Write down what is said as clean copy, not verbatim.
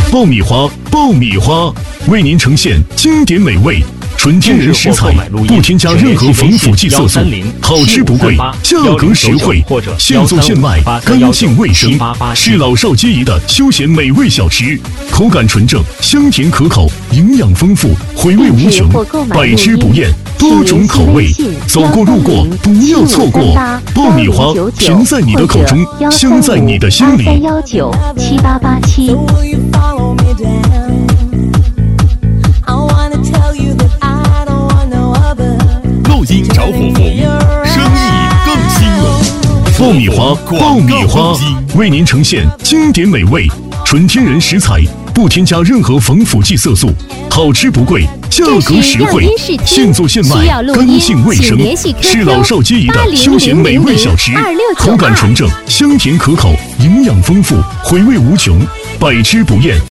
爆米花，爆米花为您呈现经典美味。纯天然食材，不添加任何防腐剂色素，好吃不贵，价格实惠，现做现卖，干净卫生，是老少皆宜的休闲美味小吃。口感纯正，香甜可口，营养丰富，回味无穷，百吃不厌，多种口味，走过路过不要错过。爆米花甜在你的口中，香在你的心里。 83197887。 录音找火红，生意更兴隆。 爆米花，爆米花为您呈现经典美味，纯天然食材，不添加任何防腐剂色素，好吃不贵，价格实惠，现做现卖，干净卫生，是老少皆宜的休闲美味小吃。口感纯正，香甜可口，营养丰富，回味无穷，百吃不厌。